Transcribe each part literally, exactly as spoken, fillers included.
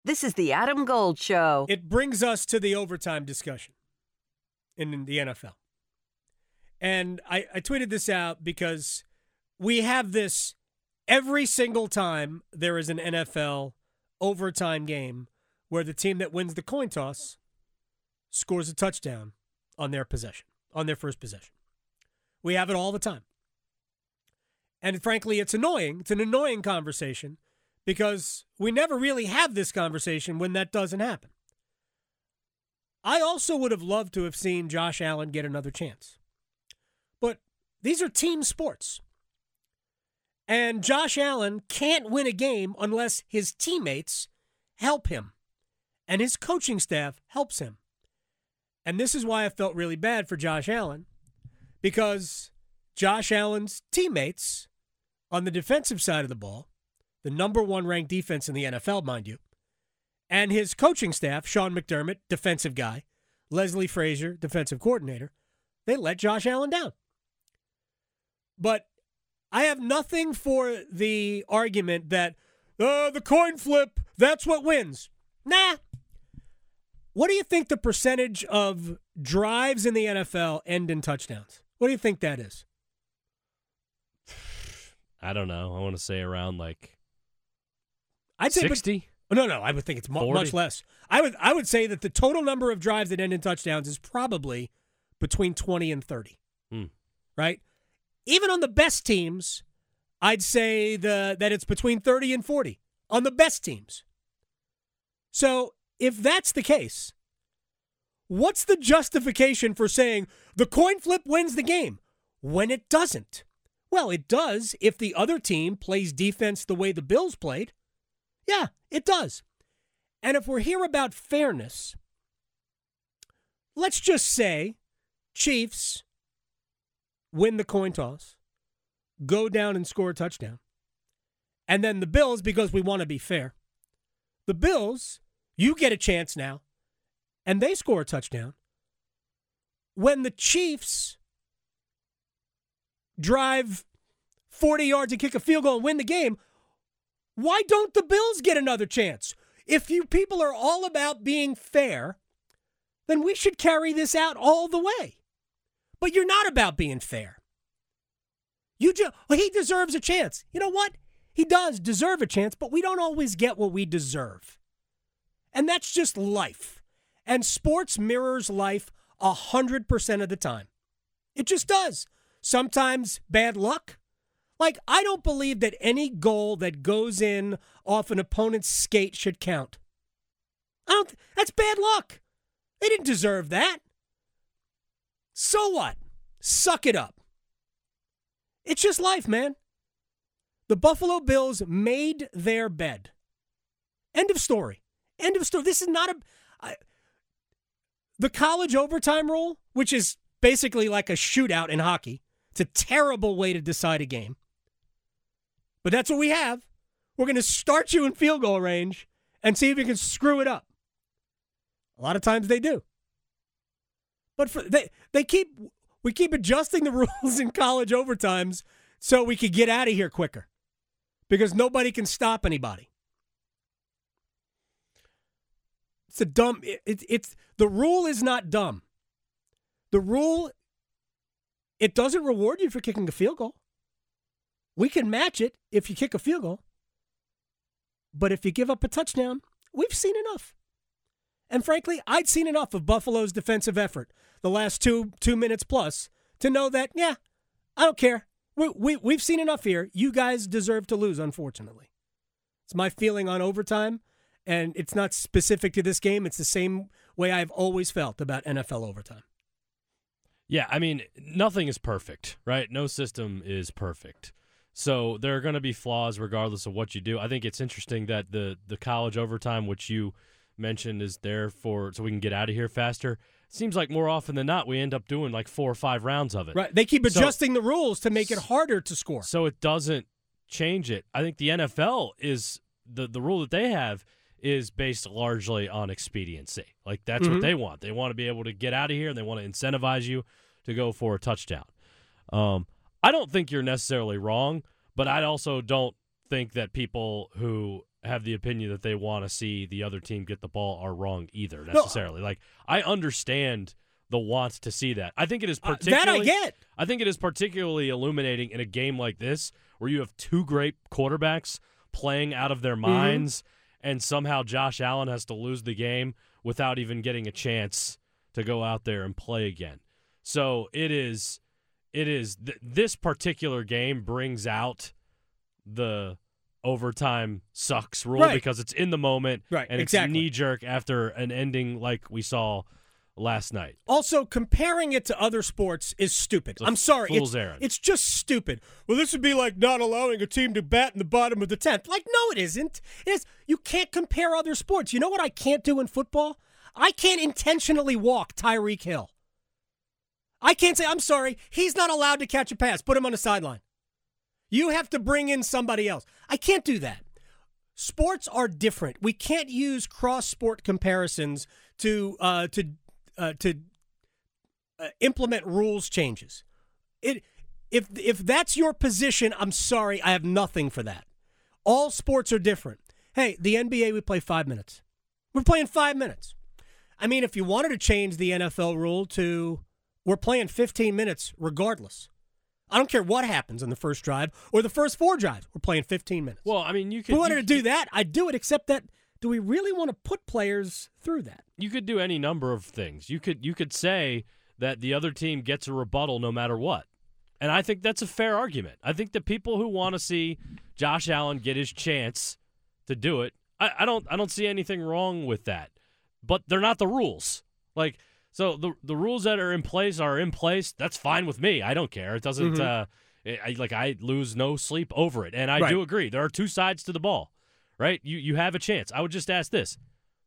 This is the Adam Gold Show. It brings us to the overtime discussion in the N F L. And I, I tweeted this out because we have this every single time there is an N F L overtime game where the team that wins the coin toss scores a touchdown on their possession, on their first possession. We have it all the time. And frankly, it's annoying. It's an annoying conversation because we never really have this conversation when that doesn't happen. I also would have loved to have seen Josh Allen get another chance. But these are team sports. And Josh Allen can't win a game unless his teammates help him and his coaching staff helps him. And this is why I felt really bad for Josh Allen, because Josh Allen's teammates on the defensive side of the ball, the number one ranked defense in the N F L, mind you, and his coaching staff, Sean McDermott, defensive guy, Leslie Frazier, defensive coordinator, they let Josh Allen down. But I have nothing for the argument that uh, the coin flip, that's what wins. Nah. What do you think the percentage of drives in the N F L end in touchdowns? What do you think that is? I don't know. I want to say around like I'd say sixty? But, no, no, I would think it's mu- much less. I would I would say that the total number of drives that end in touchdowns is probably between twenty and thirty. Hmm. Right? Even on the best teams, I'd say the that it's between thirty and forty on the best teams. So if that's the case, what's the justification for saying the coin flip wins the game when it doesn't? Well, it does if the other team plays defense the way the Bills played. Yeah, it does. And if we're here about fairness, let's just say Chiefs win the coin toss, go down and score a touchdown. And then the Bills, because we want to be fair, the Bills, you get a chance now, and they score a touchdown. When the Chiefs drive forty yards and kick a field goal and win the game, why don't the Bills get another chance? If you people are all about being fair, then we should carry this out all the way. But you're not about being fair. You just, well, he deserves a chance. You know what? He does deserve a chance, but we don't always get what we deserve. And that's just life. And sports mirrors life one hundred percent of the time. It just does. Sometimes bad luck. Like, I don't believe that any goal that goes in off an opponent's skate should count. I don't. That's bad luck. They didn't deserve that. So what? Suck it up. It's just life, man. The Buffalo Bills made their bed. End of story. End of story. This is not a... I, the college overtime rule, which is basically like a shootout in hockey, it's a terrible way to decide a game. But that's what we have. We're going to start you in field goal range and see if you can screw it up. A lot of times they do. But for, they they keep we keep adjusting the rules in college overtimes so we could get out of here quicker. Because nobody can stop anybody. It's a dumb it, it, it's the rule is not dumb. The rule, it doesn't reward you for kicking a field goal. We can match it if you kick a field goal. But if you give up a touchdown, we've seen enough. And frankly, I'd seen enough of Buffalo's defensive effort the last two two minutes plus to know that, yeah, I don't care. We, we, we've seen enough here. You guys deserve to lose, unfortunately. It's my feeling on overtime, and it's not specific to this game. It's the same way I've always felt about N F L overtime. Yeah, I mean, nothing is perfect, right? No system is perfect. So there are going to be flaws regardless of what you do. I think it's interesting that the the college overtime, which you mentioned, is there for so we can get out of here faster. Seems like more often than not we end up doing like four or five rounds of it. Right. They keep adjusting so, the rules to make it harder to score. So it doesn't change it. I think the N F L is the the rule that they have is based largely on expediency. Like that's mm-hmm. what they want. They want to be able to get out of here and they want to incentivize you to go for a touchdown. Um I don't think you're necessarily wrong, but I also don't think that people who have the opinion that they want to see the other team get the ball are wrong either necessarily. No. Like I understand the want to see that. I think it is particularly uh, that I get. I think it is particularly illuminating in a game like this where you have two great quarterbacks playing out of their minds, mm-hmm. and somehow Josh Allen has to lose the game without even getting a chance to go out there and play again. So it is, it is th- this particular game brings out the overtime sucks rule right. because it's in the moment, right? And exactly. it's knee jerk after an ending like we saw last night. Also, comparing it to other sports is stupid. I'm sorry. Fool's it's, errand. It's just stupid. Well, this would be like not allowing a team to bat in the bottom of the tenth. Like, no, it isn't. It is. You can't compare other sports. You know what I can't do in football? I can't intentionally walk Tyreek Hill. I can't say, I'm sorry, he's not allowed to catch a pass. Put him on the sideline. You have to bring in somebody else. I can't do that. Sports are different. We can't use cross-sport comparisons to uh, to uh, to uh, implement rules changes. It if if that's your position, I'm sorry, I have nothing for that. All sports are different. Hey, the N B A, we play five minutes. We're playing five minutes. I mean, if you wanted to change the N F L rule to we're playing fifteen minutes regardless. I don't care what happens in the first drive or the first four drives. We're playing fifteen minutes. Well, I mean, you could. If we wanted you, to do that, I'd do it, except that do we really want to put players through that? You could do any number of things. You could you could say that the other team gets a rebuttal no matter what. And I think that's a fair argument. I think the people who want to see Josh Allen get his chance to do it, I, I don't I don't see anything wrong with that. But they're not the rules. Like, so the the rules that are in place are in place. That's fine with me. I don't care. It doesn't mm-hmm. uh, I, like I lose no sleep over it. And I right. do agree. There are two sides to the ball, right? You you have a chance. I would just ask this: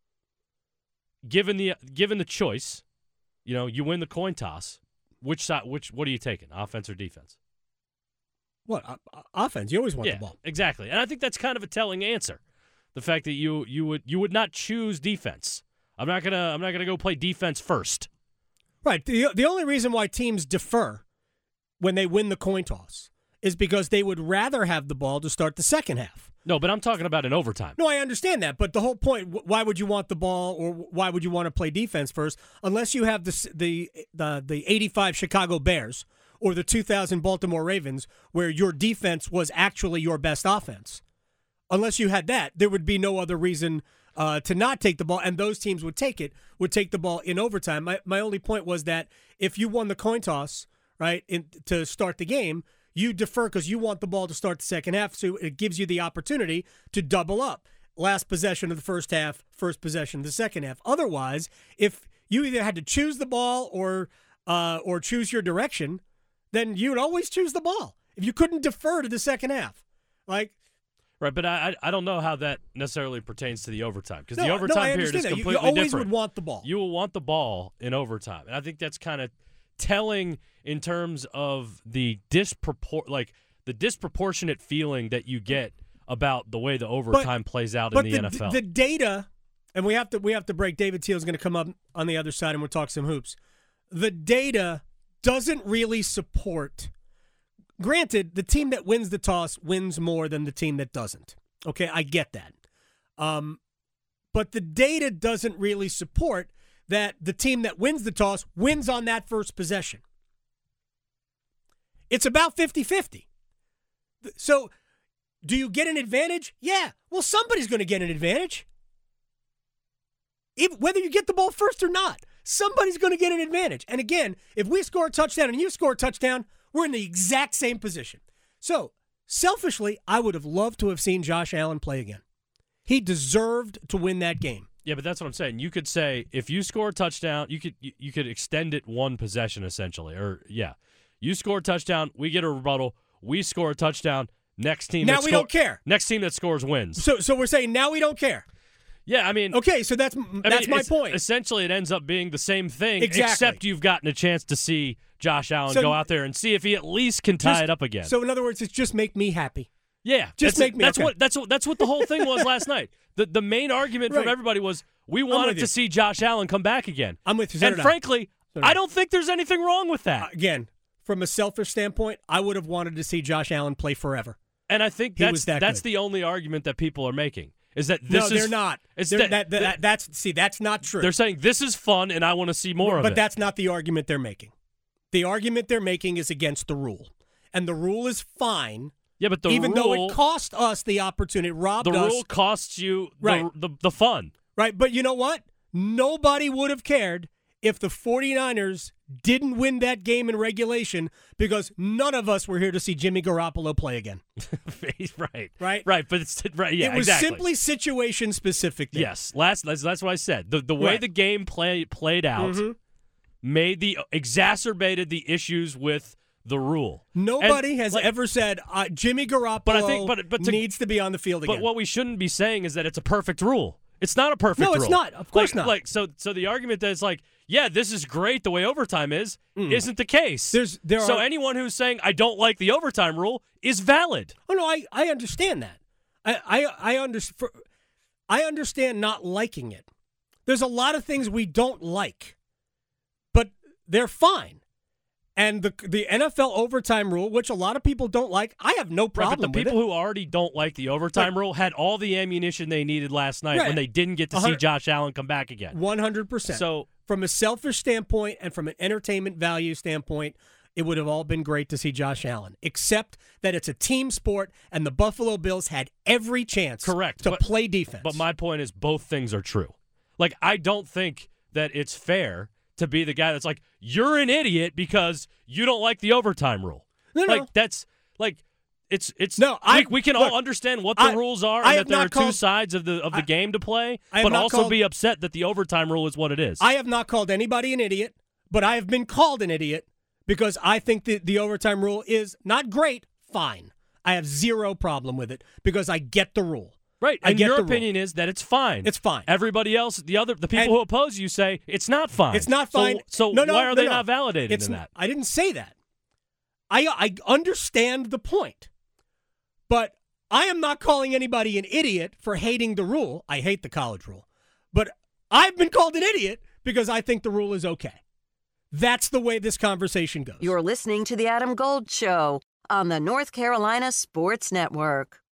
given the given the choice, you know, you win the coin toss. Which side? Which what are you taking? Offense or defense? What uh, offense? You always want yeah, the ball. Exactly. And I think that's kind of a telling answer. The fact that you you would you would not choose defense. I'm not gonna I'm not gonna go play defense first. Right. The the only reason why teams defer when they win the coin toss is because they would rather have the ball to start the second half. No, but I'm talking about in overtime. No, I understand that, but the whole point: why would you want the ball, or why would you want to play defense first, unless you have the the the, the eighty-five Chicago Bears or the two thousand Baltimore Ravens, where your defense was actually your best offense? Unless you had that, there would be no other reason uh, to not take the ball, and those teams would take it, would take the ball in overtime. My my only point was that if you won the coin toss, right, in, to start the game, you defer because you want the ball to start the second half, so it gives you the opportunity to double up. Last possession of the first half, first possession of the second half. Otherwise, if you either had to choose the ball or uh, or choose your direction, then you would always choose the ball. If you couldn't defer to the second half, like. Right, but I I don't know how that necessarily pertains to the overtime because no, the overtime no, period is that. completely you, you always different. would want the ball. You will want the ball in overtime, and I think that's kind of telling in terms of the dispropor like the disproportionate feeling that you get about the way the overtime but, plays out but in the, the N F L. The data, and we have to we have to break. David Teal is going to come up on the other side, and we'll talk some hoops. The data doesn't really support. Granted, the team that wins the toss wins more than the team that doesn't. Okay, I get that. Um, but the data doesn't really support that the team that wins the toss wins on that first possession. It's about fifty-fifty. So, do you get an advantage? Yeah. Well, somebody's going to get an advantage. If, whether you get the ball first or not, somebody's going to get an advantage. And again, if we score a touchdown and you score a touchdown, we're in the exact same position. So, selfishly, I would have loved to have seen Josh Allen play again. He deserved to win that game. Yeah, but that's what I'm saying. You could say if you score a touchdown, you could you, you could extend it one possession essentially. Or yeah, you score a touchdown, we get a rebuttal, we score a touchdown. Next team. Now that we sco- don't care. Next team that scores wins. So, so we're saying now we don't care. Yeah, I mean, okay, so that's that's I mean, my point. Essentially, it ends up being the same thing, exactly. except you've gotten a chance to see Josh Allen so, go out there and see if he at least can tie just, it up again. So, in other words, it's just make me happy. Yeah, just make me. That's okay. what that's what that's what the whole thing was last night. The the main argument right. from everybody was we wanted to see Josh Allen come back again. I'm with you. So and frankly, so I don't think there's anything wrong with that. Uh, again, from a selfish standpoint, I would have wanted to see Josh Allen play forever. And I think he that's was that that's good. the only argument that people are making. is that this no, is they're not. It's They're- that, that, that, that's see, that's not true. They're saying this is fun and I want to see more of but it. that's not the argument they're making. The argument they're making is against the rule, and the rule is fine. Yeah, but the even rule, though it cost us the opportunity, robbed the us. rule costs you the, Right. the, the fun. Right, but you know what? Nobody would have cared if the 49ers didn't win that game in regulation because none of us were here to see Jimmy Garoppolo play again. right. Right? Right, but it's right, yeah, it was exactly. simply situation specific there. Yes, last that's, that's what I said. The the way Right. the game play, played out Mhm. made the exacerbated the issues with the rule. Nobody And, has like, ever said uh, Jimmy Garoppolo But I think- but- but to- needs to be on the field again. But what we shouldn't be saying is that it's a perfect rule. It's not a perfect No, rule. it's not. Of course Like- not. Like so so the argument that it's like, yeah, this is great the way overtime is, isn't the case. There's- there so are- anyone who's saying I don't like the overtime rule is valid. Oh no, I, I understand that. I I I, under, for, I understand not liking it. There's a lot of things we don't like, but they're fine. And the the N F L overtime rule, which a lot of people don't like, I have no Right, problem but the with people it. who already don't like the overtime Right. rule had all the ammunition they needed last night Right. when they didn't get to A see hundred- Josh Allen come back again. one hundred percent. So from a selfish standpoint and from an entertainment value standpoint, it would have all been great to see Josh Allen, except that it's a team sport and the Buffalo Bills had every chance Correct, to but- play defense. But my point is both things are true. Like, I don't think that it's fair to be the guy that's like, you're an idiot because you don't like the overtime rule. No, no. Like, that's, like, it's, it's, No, I- we, we can look, all understand what the I- rules are I and have that there not are two called- sides of the of the I- game to play, I have but not also called- be upset that the overtime rule is what it is. I have not called anybody an idiot, but I have been called an idiot because I think that the overtime rule is not great, fine. I have zero problem with it because I get the rule. Right, I and get your the rule. opinion is that it's fine. It's fine. Everybody else, the other, the people And- who oppose you say it's not fine. It's not So- fine. So, no, no, why are no, they no. not validated It's in n- that? I didn't say that. I I understand the point, but I am not calling anybody an idiot for hating the rule. I hate the college rule, but I've been called an idiot because I think the rule is okay. That's the way this conversation goes. You're listening to The Adam Gold Show on the North Carolina Sports Network.